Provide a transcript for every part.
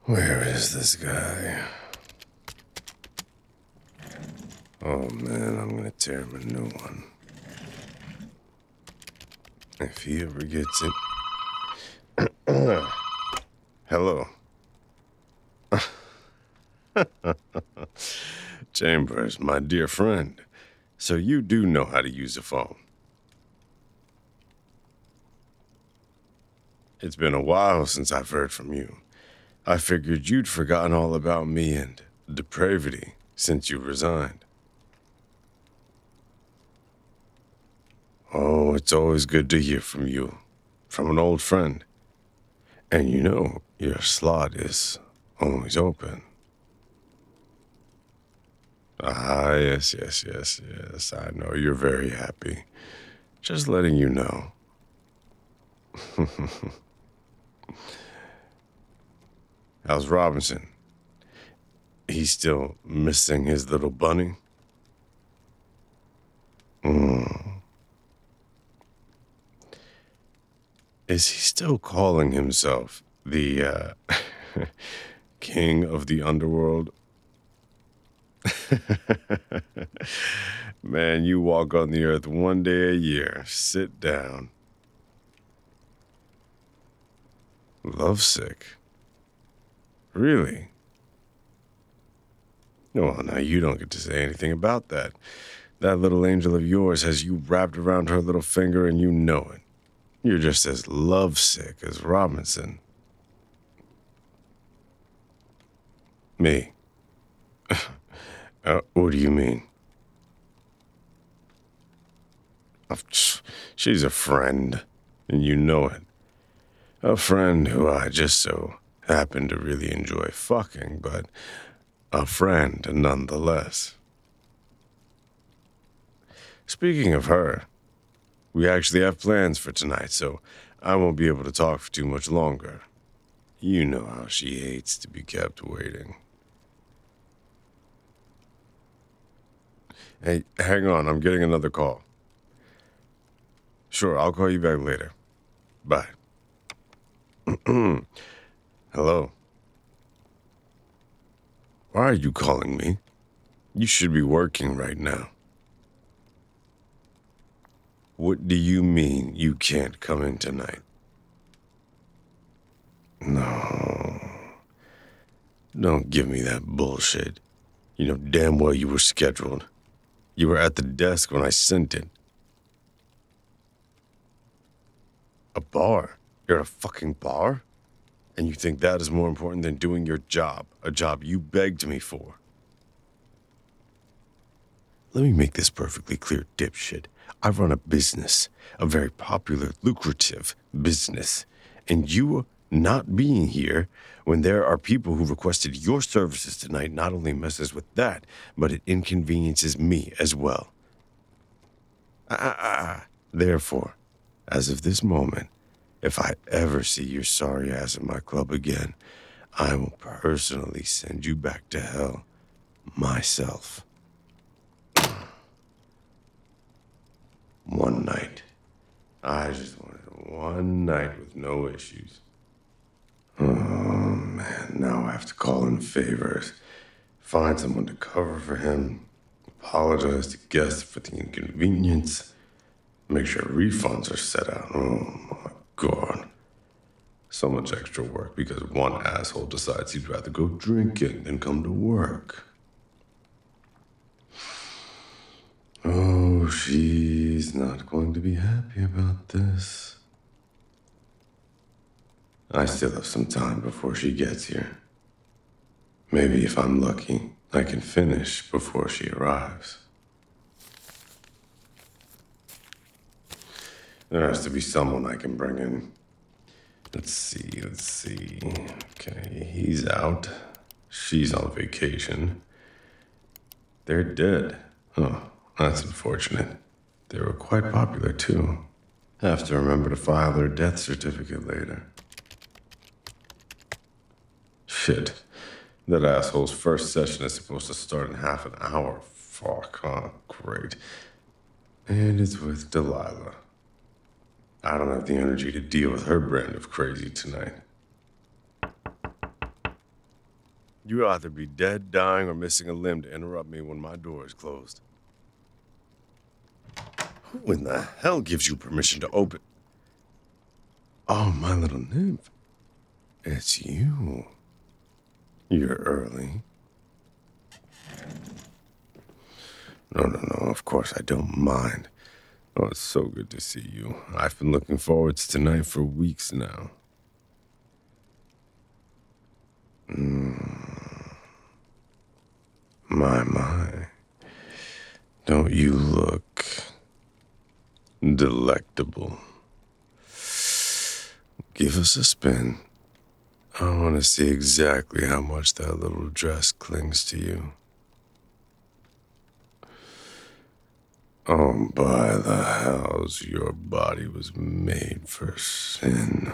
Where is this guy? Oh man, I'm gonna tear him a new one. If he ever gets it. Hello. Chambers, my dear friend. So you do know how to use a phone. It's been a while since I've heard from you. I figured you'd forgotten all about me and depravity since you resigned. Oh, it's always good to hear from you, from an old friend. And you know, your slot is always open. Ah, yes. I know you're very happy. Just letting you know. How's Robinson? He's still missing his little bunny? Is he still calling himself the, king of the underworld? Man, you walk on the earth one day a year. Sit down. Lovesick? Really? Well, now you don't get to say anything about that. That little angel of yours has you wrapped around her little finger and you know it. You're just as lovesick as Robinson. Me? What do you mean? Oh, she's a friend, and you know it. A friend who I just so happen to really enjoy fucking, but a friend nonetheless. Speaking of her, we actually have plans for tonight, so I won't be able to talk for too much longer. You know how she hates to be kept waiting. Hey, hang on, I'm getting another call. Sure, I'll call you back later. Bye. Hello? Why are you calling me? You should be working right now. What do you mean you can't come in tonight? No. Don't give me that bullshit. You know damn well you were scheduled. You were at the desk when I sent it. A bar? You're at a fucking bar? And you think that is more important than doing your job, a job you begged me for? Let me make this perfectly clear, dipshit. I run a business, a very popular, lucrative business, and you not being here when there are people who requested your services tonight not only messes with that, but it inconveniences me as well. Therefore, as of this moment, if I ever see your sorry ass in my club again, I will personally send you back to hell myself. One night. I just wanted one night with no issues. Oh man, now I have to call in favors, find someone to cover for him, apologize to guests for the inconvenience, make sure refunds are set out. Oh my god. So much extra work because one asshole decides he'd rather go drinking than come to work. Oh, she's not going to be happy about this. I still have some time before she gets here. Maybe if I'm lucky, I can finish before she arrives. There has to be someone I can bring in. Let's see. Okay, he's out. She's on vacation. They're dead. Oh, that's unfortunate. They were quite popular, too. Have to remember to file their death certificate later. Shit. That asshole's first session is supposed to start in half an hour. Fuck, oh, great. And it's with Delilah. I don't have the energy to deal with her brand of crazy tonight. You either be dead, dying, or missing a limb to interrupt me when my door is closed. Who in the hell gives you permission to open? Oh, my little nymph. It's you. You're early. No, of course I don't mind. Oh, it's so good to see you. I've been looking forward to tonight for weeks now. My. Don't you look delectable? Give us a spin. I want to see exactly how much that little dress clings to you. Oh, by the hells, your body was made for sin.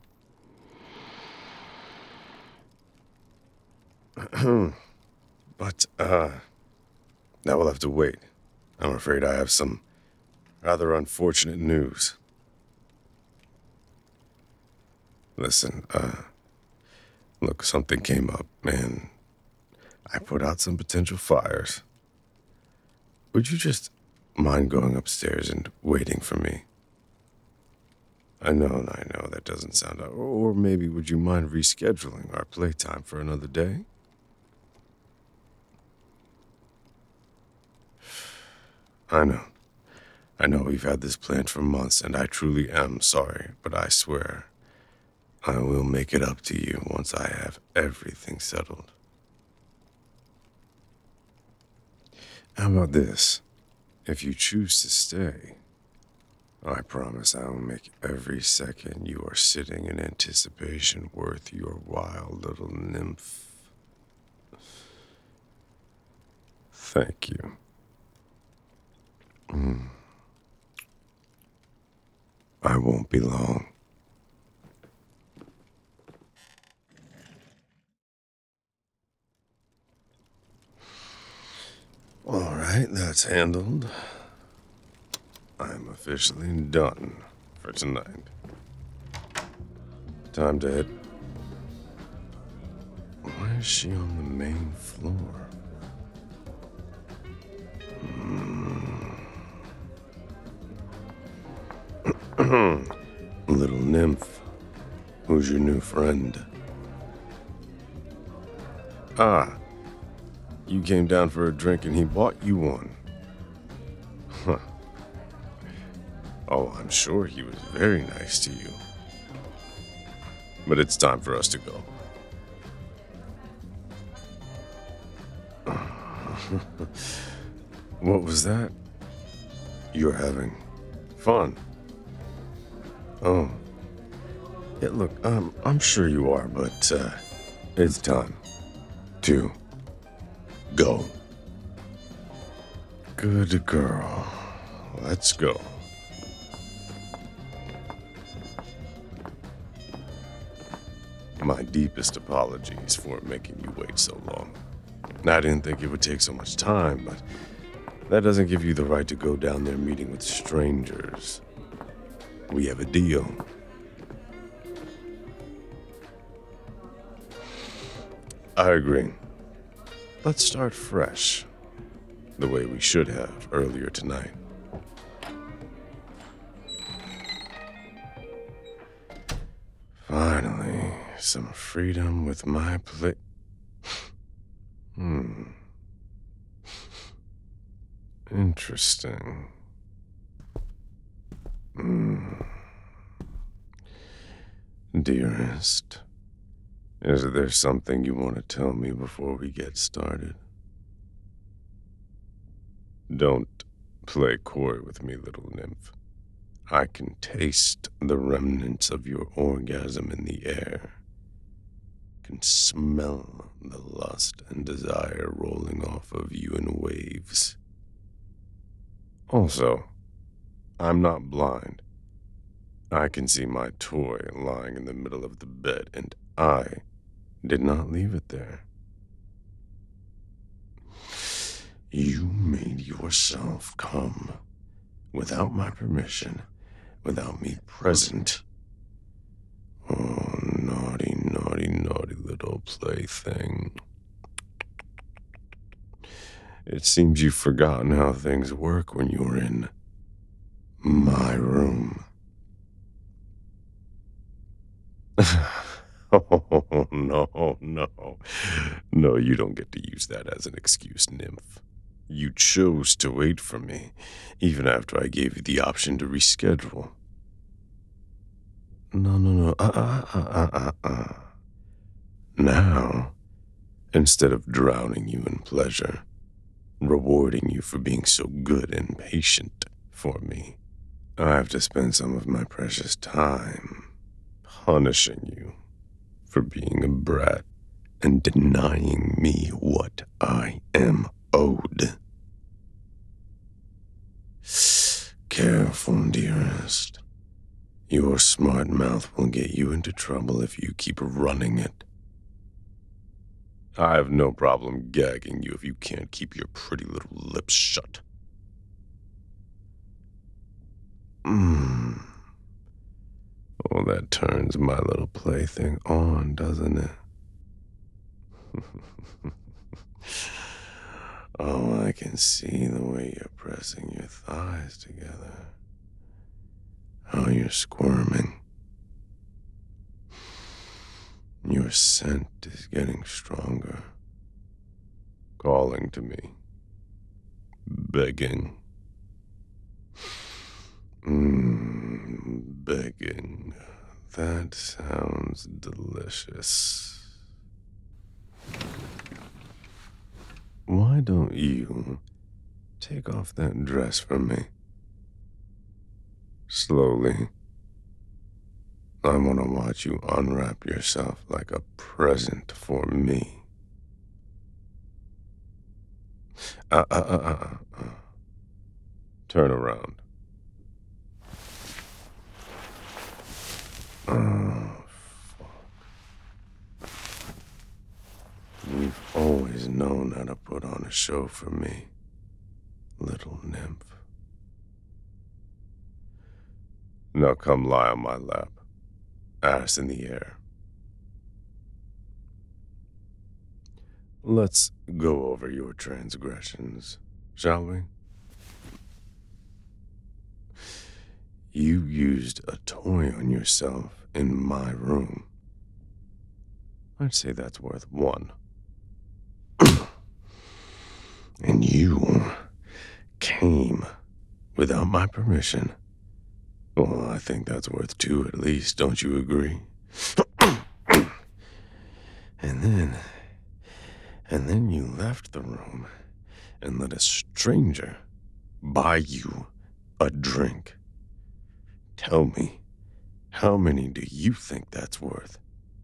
But, that will have to wait. I'm afraid I have some rather unfortunate news. Listen, look, something came up, and I put out some potential fires. Would you just mind going upstairs and waiting for me? I know, that doesn't sound... Or maybe would you mind rescheduling our playtime for another day? I know we've had this planned for months, and I truly am sorry, but I swear I will make it up to you once I have everything settled. How about this? If you choose to stay, I promise I will make every second you are sitting in anticipation worth your while, little nymph. Thank you. I won't be long. All right, that's handled. I'm officially done for tonight. Time to head. Why is she on the main floor? Little nymph, who's your new friend? Ah, you came down for a drink and he bought you one. Huh. Oh, I'm sure he was very nice to you. But it's time for us to go. What was that? You're having fun. Oh. Yeah, look, I'm sure you are, but it's time to go. Good girl. Let's go. My deepest apologies for making you wait so long. I didn't think it would take so much time, but that doesn't give you the right to go down there meeting with strangers. We have a deal. I agree. Let's start fresh, the way we should have earlier tonight. Finally, some freedom with my Interesting. Dearest, is there something you want to tell me before we get started? Don't play coy with me, little nymph. I can taste the remnants of your orgasm in the air. Can smell the lust and desire rolling off of you in waves. Also, I'm not blind. I can see my toy lying in the middle of the bed, and I did not leave it there. You made yourself come without my permission, without me present. Oh, naughty little plaything. It seems you've forgotten how things work when you're in my room. Oh, no, no. No, you don't get to use that as an excuse, nymph. You chose to wait for me, even after I gave you the option to reschedule. No, no, no. Now, instead of drowning you in pleasure, rewarding you for being so good and patient for me, I have to spend some of my precious time punishing you for being a brat and denying me what I am owed. Careful, dearest. Your smart mouth will get you into trouble if you keep running it. I have no problem gagging you if you can't keep your pretty little lips shut. Oh, that turns my little plaything on, doesn't it? Oh, I can see the way you're pressing your thighs together. How you're squirming. Your scent is getting stronger. Calling to me. Begging. Begging. That sounds delicious. Why don't you take off that dress for me? Slowly. I want to watch you unwrap yourself like a present for me. Turn around. Oh, fuck. You've always known how to put on a show for me, little nymph. Now come lie on my lap, ass in the air. Let's go over your transgressions, shall we? You used a toy on yourself in my room. I'd say that's worth 1. And you came without my permission. Well, I think that's worth 2 at least, don't you agree? And then you left the room and let a stranger buy you a drink. Tell me, how many do you think that's worth?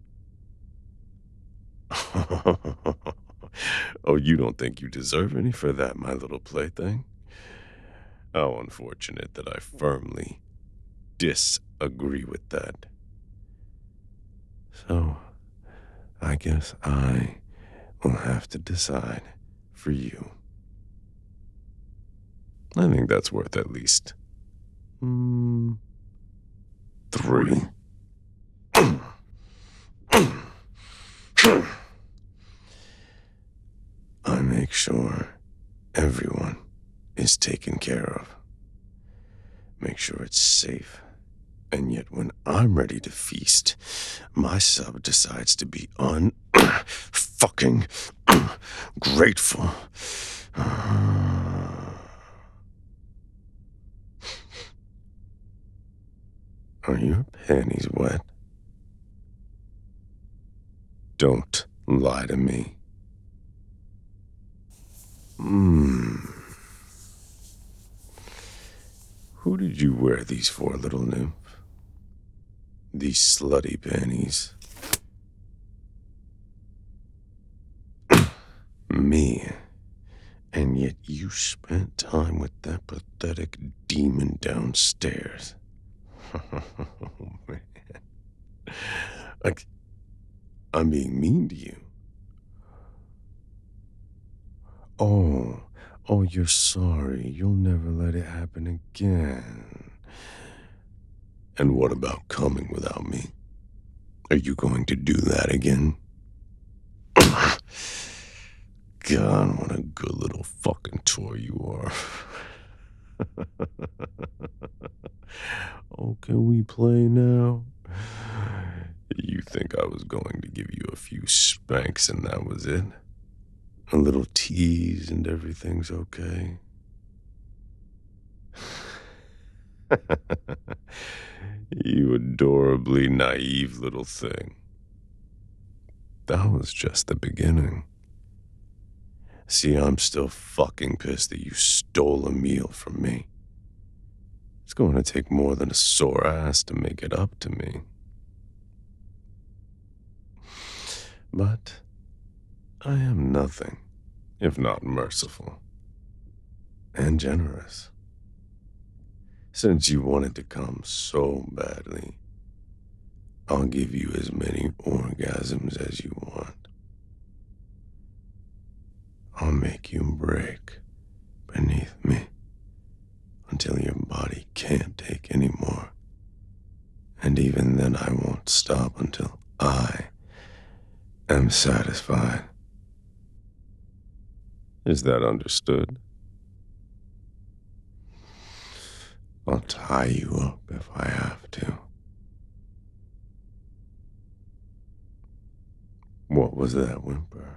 Oh, you don't think you deserve any for that, my little plaything? How unfortunate that I firmly disagree with that. So, I guess I will have to decide for you. I think that's worth at least 3. I make sure everyone is taken care of. Make sure it's safe. And yet when I'm ready to feast, my sub decides to be fucking grateful. Are your panties wet? Don't lie to me. Who did you wear these for, little nymph? These slutty panties. Me. And yet you spent time with that pathetic demon downstairs. Oh, man. I'm being mean to you. Oh, you're sorry. You'll never let it happen again. And what about coming without me? Are you going to do that again? God, what a good little fucking toy you are. Oh, can we play now? You think I was going to give you a few spanks and that was it? A little tease and everything's okay? You adorably naive little thing. That was just the beginning. See, I'm still fucking pissed that you stole a meal from me. It's going to take more than a sore ass to make it up to me. But I am nothing if not merciful and generous. Since you wanted to come so badly, I'll give you as many orgasms as you want. I'll make you break beneath me until your body can't take any more. And even then I won't stop until I am satisfied. Is that understood? I'll tie you up if I have to. What was that whimper?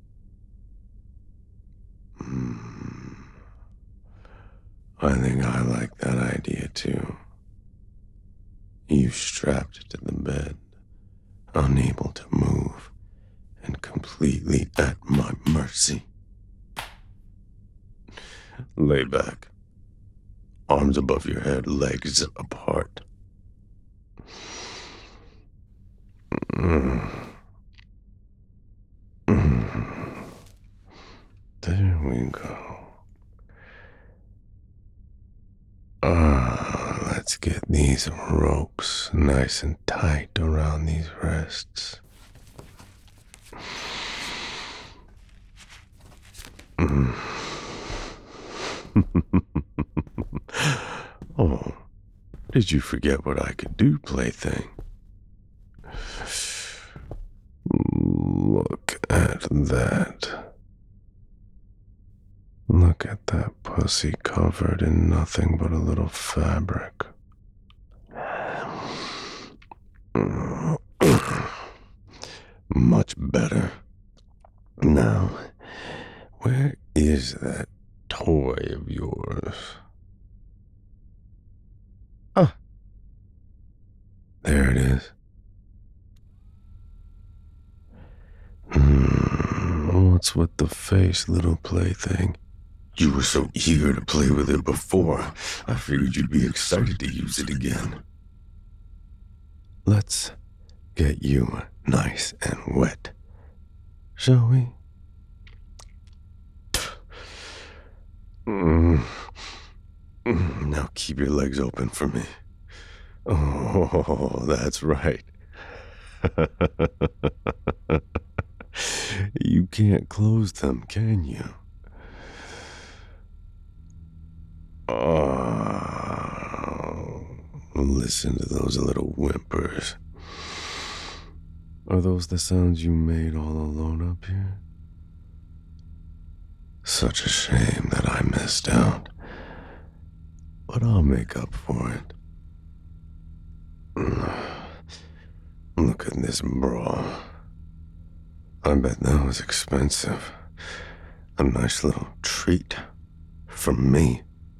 I think I like that idea too. You strapped to the bed, unable to move, and completely at my mercy. Lay back. Arms above your head, legs apart. There we go. Let's get these ropes nice and tight around these wrists. Oh, did you forget what I could do, plaything? Look at that. Look at that pussy covered in nothing but a little fabric. Much better. Now, where is that toy of yours? Ah, there it is. What's with the face, little plaything? You were so eager to play with it before, I figured you'd be excited to use it again. Let's get you nice and wet, shall we? Now keep your legs open for me. Oh, that's right. You can't close them, can you? Oh, listen to those little whimpers. Are those the sounds you made all alone up here? Such a shame that I missed out. But I'll make up for it. Look at this bra. I bet that was expensive. A nice little treat from me.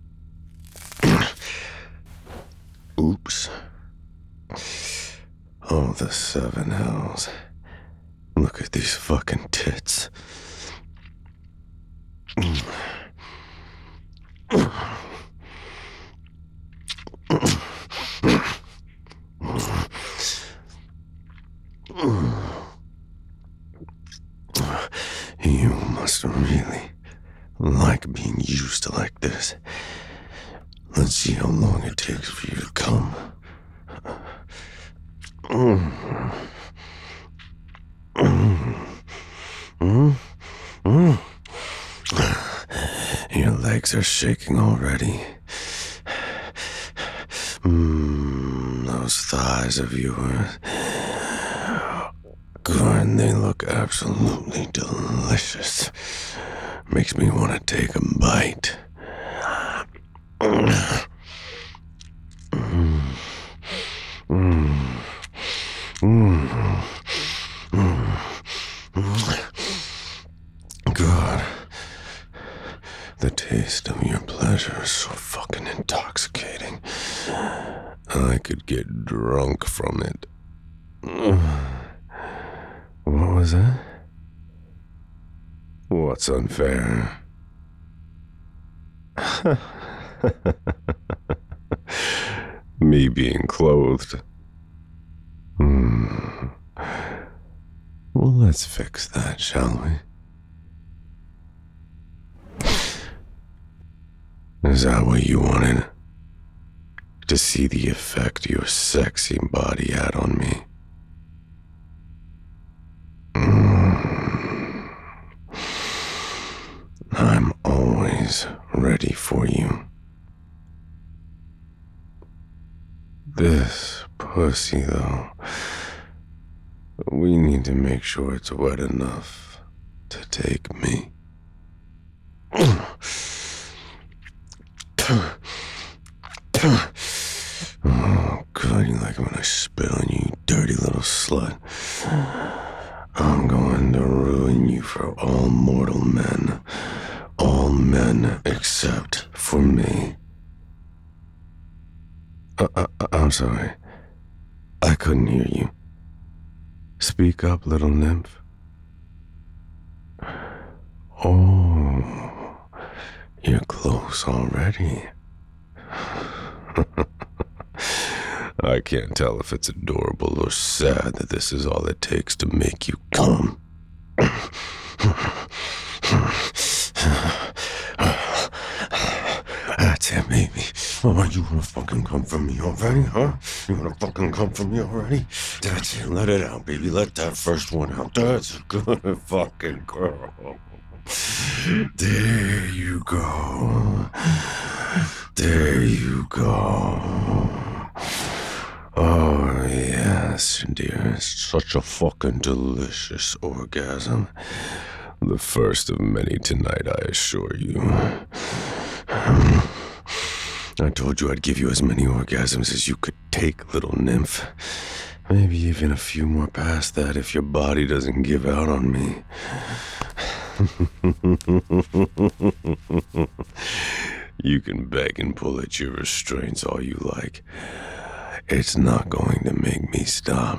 Oops. Oh, the seven hells. Look at these fucking tits. You must really like being used like this. Let's see how long it takes for you to come. Your legs are shaking already. Those thighs of yours. Good and they look absolutely delicious. Makes me want to take a bite. God, the taste of your pleasure is so fucking intoxicating. I could get drunk from it. What was that? What's unfair? Me being clothed. Well, let's fix that, shall we? Is that what you wanted? To see the effect your sexy body had on me? I'm always ready for you. This pussy, though, we need to make sure it's wet enough to take me. Oh, God, you like it when I spit on you, you dirty little slut. I'm going to ruin you for all mortal men. All men except for me. I'm sorry. I couldn't hear you. Speak up, little nymph. Oh, you're close already. I can't tell if it's adorable or sad that this is all it takes to make you come. That's it, baby. Oh, you wanna fucking come for me already, huh? You wanna fucking come for me already? That's it, let it out, baby. Let that first one out. That's a good fucking girl. There you go. There you go. Oh, yes, dear. It's such a fucking delicious orgasm. The first of many tonight, I assure you. I told you I'd give you as many orgasms as you could take, little nymph. Maybe even a few more past that if your body doesn't give out on me. You can beg and pull at your restraints all you like. It's not going to make me stop.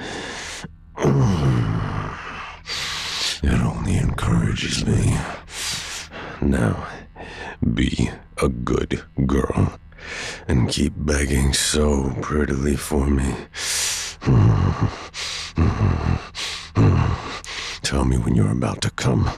It only encourages me. Now, be a good girl and keep begging so prettily for me. Tell me when you're about to come.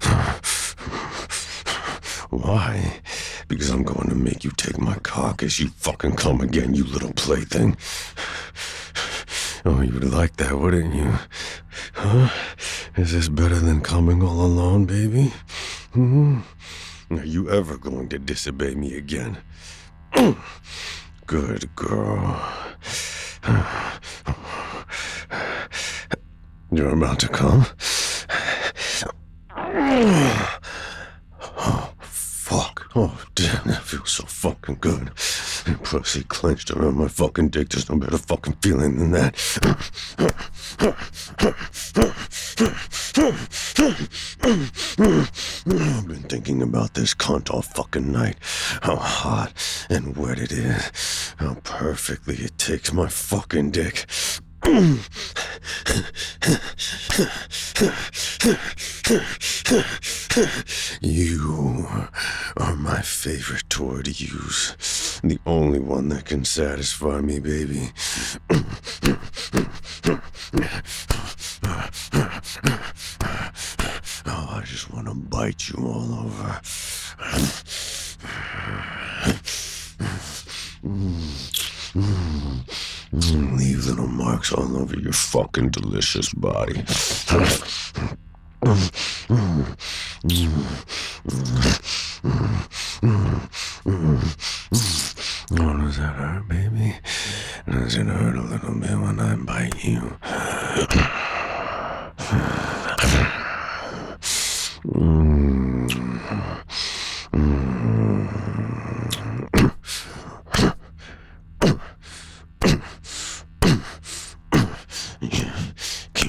Why? Because I'm going to make you take my cock as you fucking come again, you little plaything. Oh, you would like that, wouldn't you? Huh? Is this better than coming all alone, baby? Are you ever going to disobey me again? Good girl. You're about to come? Oh, fuck. Oh, damn, that feels so fucking good. Your pussy clenched around my fucking dick. There's no better fucking feeling than that. I've been thinking about this cunt all fucking night. How hot and wet it is. How perfectly it takes my fucking dick. You are my favorite toy to use. The only one that can satisfy me, baby. Oh, I just want to bite you all over. Leave little marks all over your fucking delicious body. Oh, does that hurt, baby? Does it hurt a little bit when I bite you?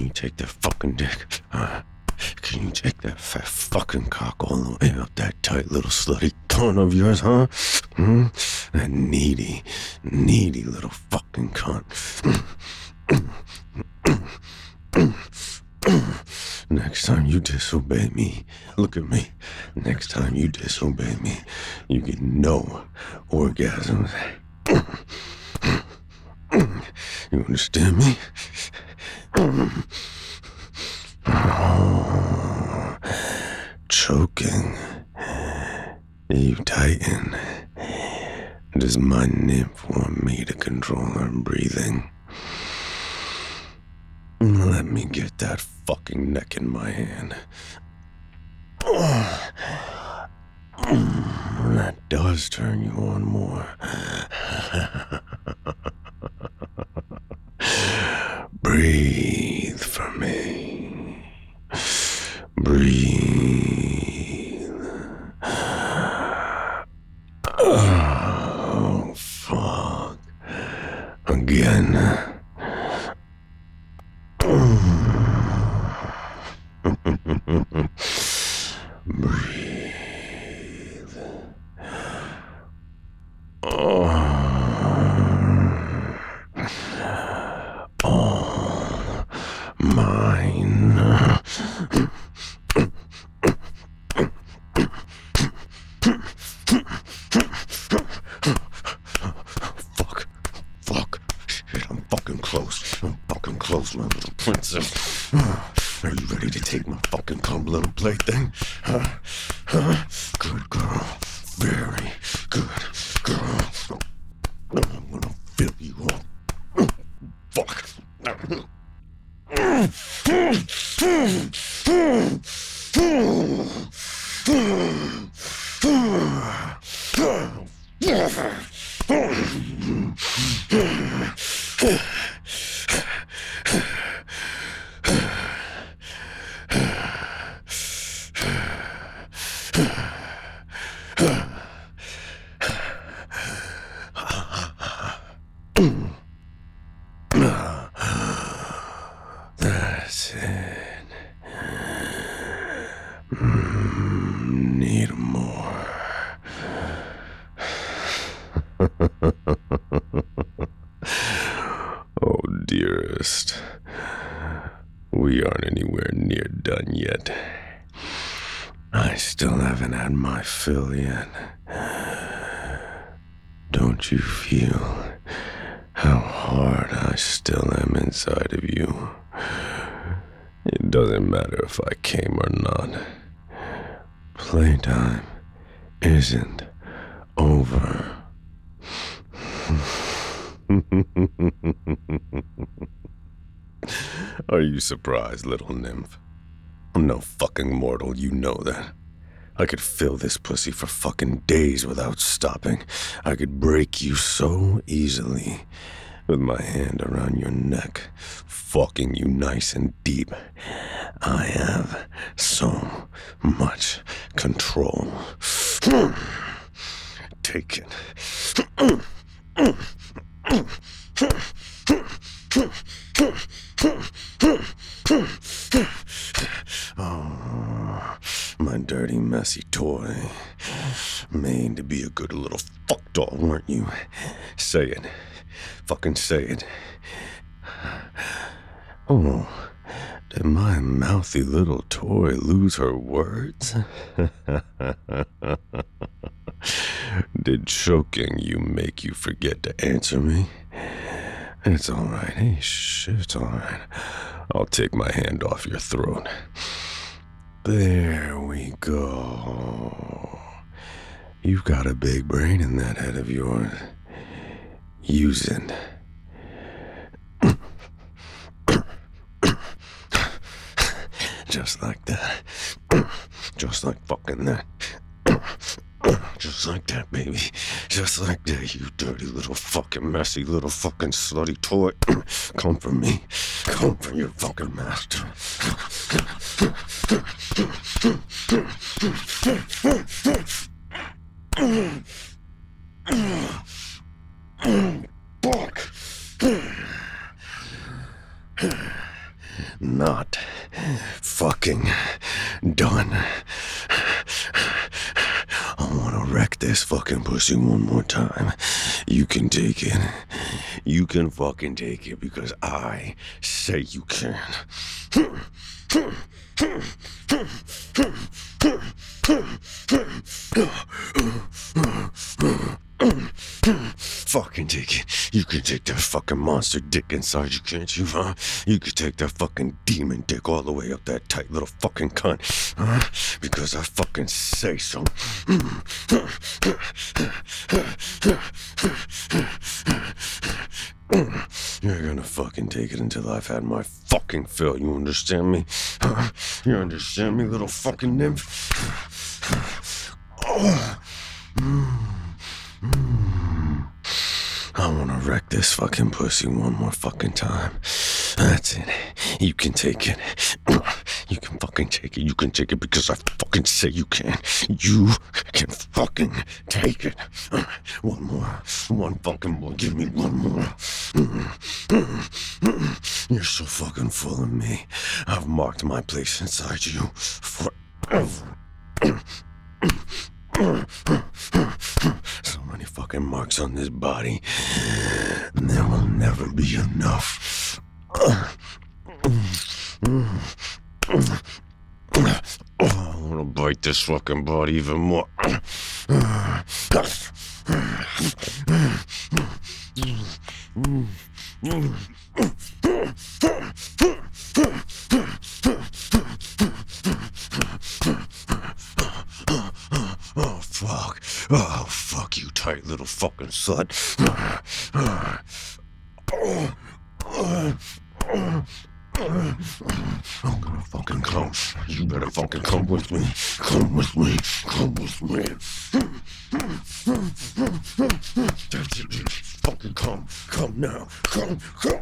Can you take that fucking dick? Can you take that fat fucking cock all the way up that tight little slutty cunt of yours, huh? That needy little fucking cunt. Next time you disobey me, look at me. Next time you disobey me, you get no orgasms. You understand me? Choking. You tighten. Does my nymph want me to control her breathing? Let me get that fucking neck in my hand. That does turn you on more. Breathe for me. Breathe. Oh, fuck. Again. Breathe. All mine. Fuck. Shit, I'm fucking close. My little princess. Are you ready to take my fucking cum, little plaything? Huh? Good girl. Very good girl. I'm gonna fill you up. Fuck. That's it. Need more. Oh, dearest. We aren't anywhere near done yet. I still haven't had my fill yet. Don't you feel how hard I still am inside of you? It doesn't matter if I came or not. Playtime isn't over. Are you surprised, little nymph? I'm no fucking mortal, you know that. I could fill this pussy for fucking days without stopping. I could break you so easily with my hand around your neck, fucking you nice and deep. I have so much control. Take it. Oh, my dirty, messy toy. Made to be a good little fuck doll, weren't you? Say it. Fucking say it. Oh, did my mouthy little toy lose her words? Did choking you make you forget to answer me? It's alright. Hey, shit, it's alright. I'll take my hand off your throat. There we go. You've got a big brain in that head of yours. Use it. Just like that. Just like fucking that. Just like that, baby. Just like that, you dirty little fucking messy little fucking slutty toy. Come for me. Come for your fucking master. Fuck. not fucking done. I wanna wreck this fucking pussy one more time. You can take it. You can fucking take it because I say you can. Fucking take it. You can take that fucking monster dick inside you, can't you, huh? You can take that fucking demon dick all the way up that tight little fucking cunt, huh? Because I fucking say so. You're gonna fucking take it until I've had my fucking fill, you understand me? Huh? You understand me, little fucking nymph? I wanna wreck this fucking pussy one more fucking time. That's it. You can take it. You can fucking take it. You can take it because I fucking say you can. You can fucking take it. One more. One fucking more. Give me one more. You're so fucking full of me. I've marked my place inside you forever. So many fucking marks on this body. There will never be enough. I wanna bite this fucking body even more. Oh, fuck. Oh, fuck you, tight little fucking slut. I'm gonna fucking come. You better fucking come with me. Come with me. Come with me. That's it, bitch. Fucking come. Come now. Come.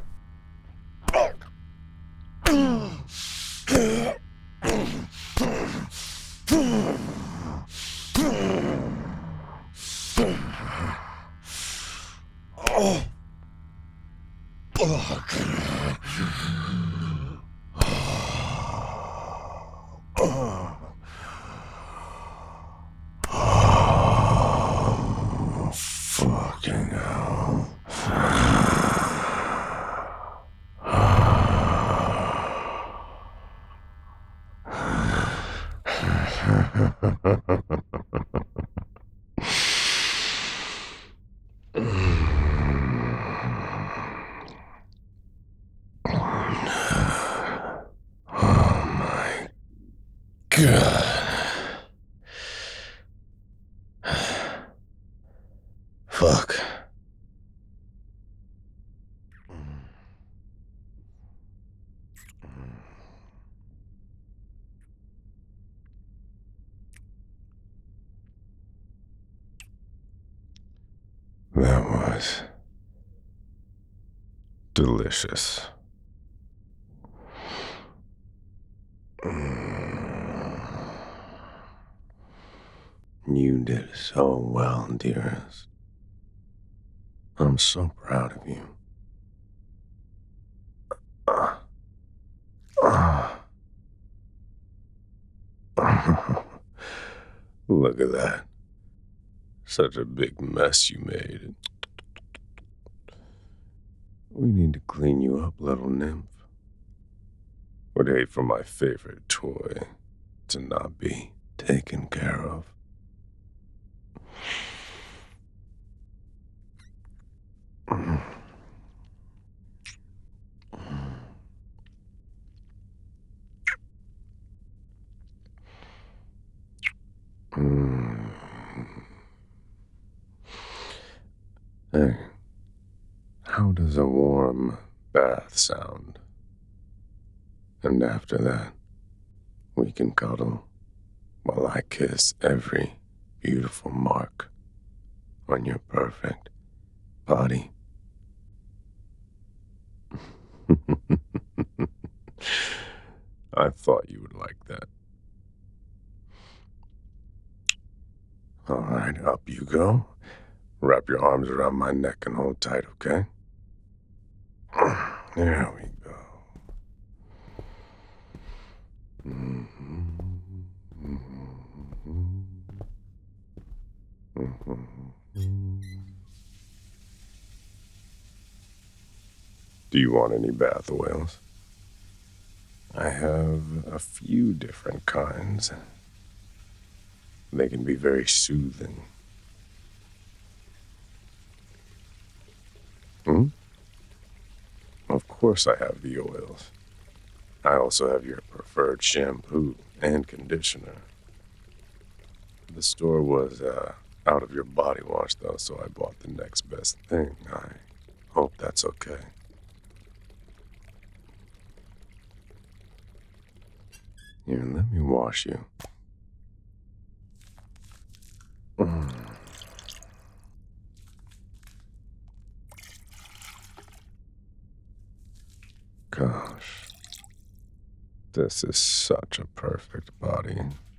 Fucking hell. God. Fuck. That was delicious. You did so well, dearest. I'm so proud of you. Look at that. Such a big mess you made. We need to clean you up, little nymph. Would hate for my favorite toy to not be taken care of. Hey, how does a warm bath sound? And after that, we can cuddle while I kiss every beautiful mark on your perfect body. I thought you would like that. All right, up you go. Wrap your arms around my neck and hold tight, okay? There we go. Do you want any bath oils? I have a few different kinds. They can be very soothing. Hmm? Of course, I have the oils. I also have your preferred shampoo and conditioner. The store was out of your body wash, though, so I bought the next best thing. I hope that's okay. Here, let me wash you. Mm, Gosh, this is such a perfect body.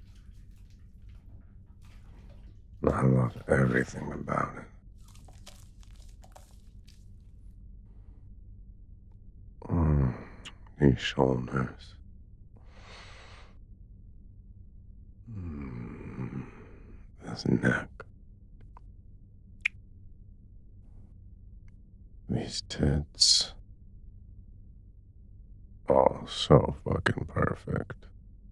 I love everything about it. Mm, these shoulders. Mm, this neck. These tits. Oh, so fucking perfect.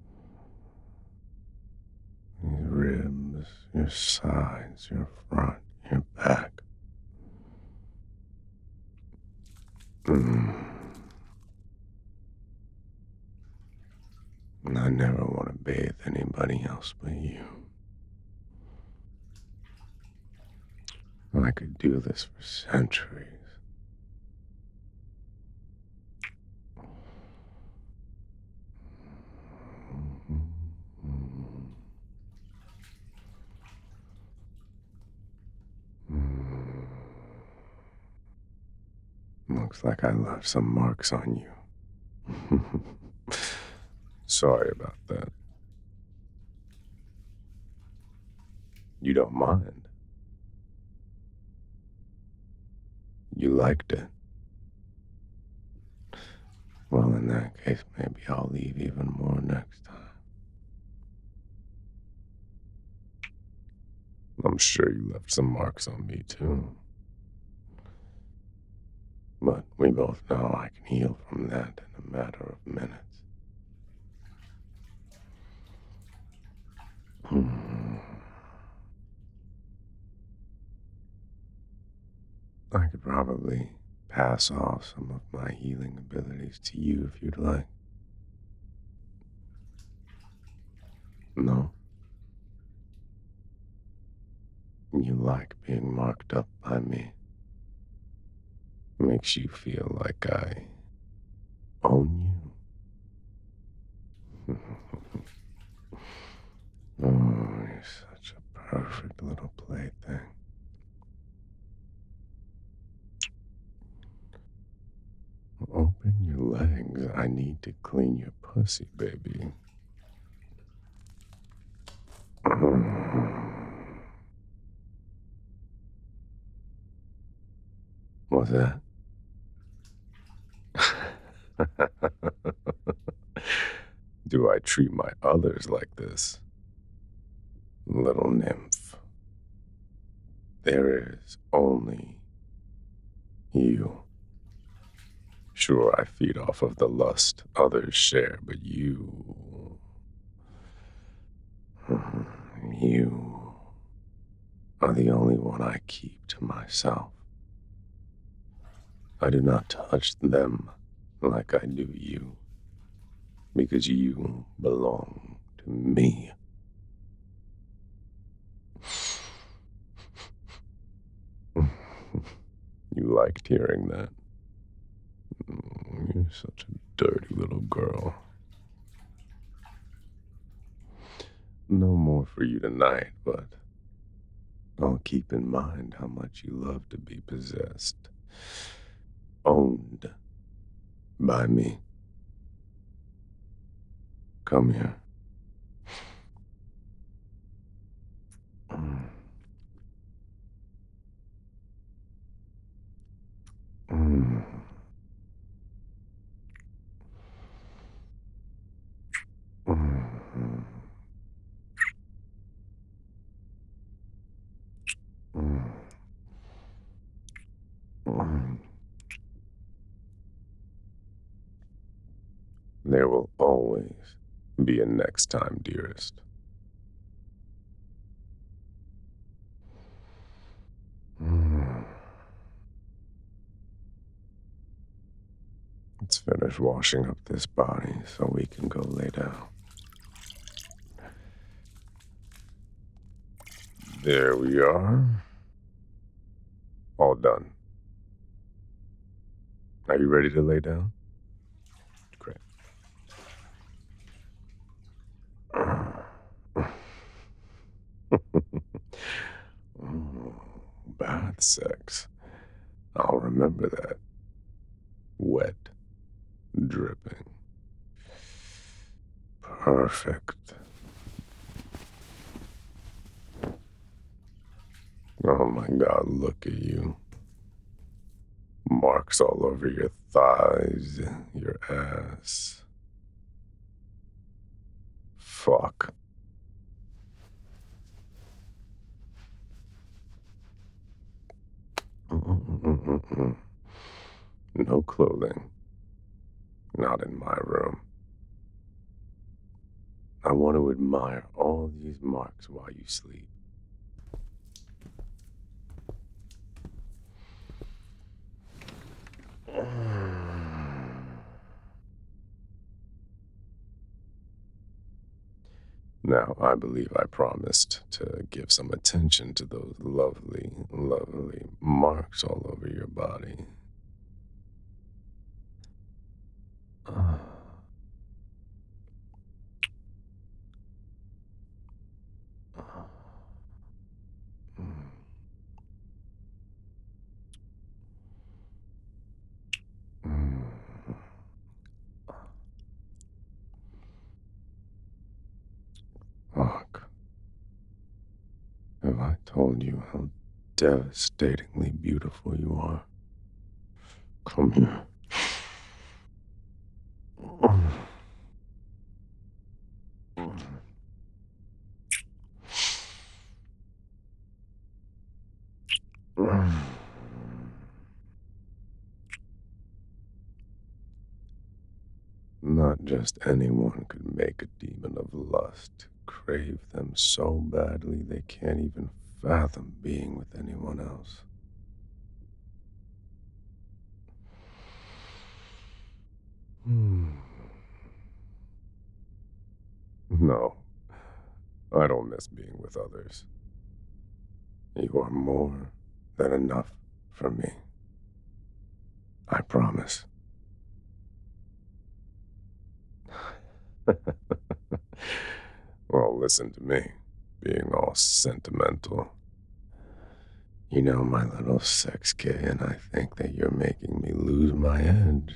Your ribs, your sides, your front, your back. Mm. And I never want to bathe anybody else but you. I could do this for centuries. Mm. Looks like I left some marks on you. Sorry about that. You don't mind. You liked it. Well, in that case, maybe I'll leave even more next time. I'm sure you left some marks on me, too. But we both know I can heal from that in a matter of minutes. Hmm. I could probably pass off some of my healing abilities to you if you'd like. No? You like being marked up by me. Makes you feel like I own you. Oh, you're such a perfect little plaything. Open your legs. I need to clean your pussy, baby. What's that? Do I treat my others like this? Little nymph. There is only you. Sure, I feed off of the lust others share, but you are the only one I keep to myself. I do not touch them like I do you, because you belong to me. You liked hearing that. You're such a dirty little girl. No more for you tonight, but I'll keep in mind how much you love to be possessed, owned by me. Come here. Mm, mm, mm, mm, mm. There will always be a next time, dearest. Mm. Let's finish washing up this body so we can go lay down. There we are. All done. Are you ready to lay down? Great. Bath sex. I'll remember that. Wet, dripping. Perfect. Oh my God, look at you. Marks all over your thighs, your ass. Fuck. Mm-mm-mm-mm-mm. No clothing. Not in my room. I want to admire all these marks while you sleep. Now, I believe I promised to give some attention to those lovely, lovely marks all over your body. Ah. Ah. Mm. Mm. Fuck. Have I told you how devastatingly beautiful you are? Come here. Not just anyone could make a demon of lust crave them so badly they can't even fathom being with anyone else. Hmm. No, I don't miss being with others. You are more than enough for me. I promise. Well, listen to me, being all sentimental. You know my little sex kid, and I think that you're making me lose my edge.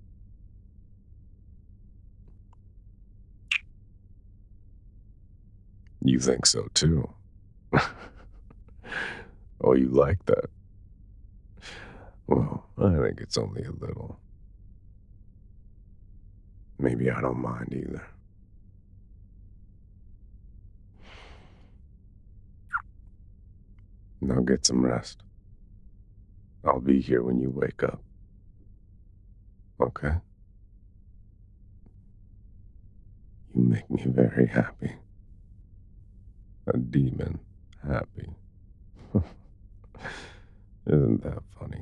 You think so too? Oh, you like that? Well, I think it's only a little. Maybe I don't mind either. Now get some rest. I'll be here when you wake up. Okay? You make me very happy. A demon happy. Isn't that funny?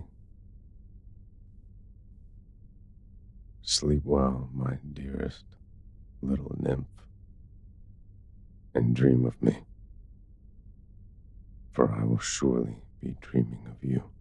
Sleep well, my dearest little nymph, and dream of me, for I will surely be dreaming of you.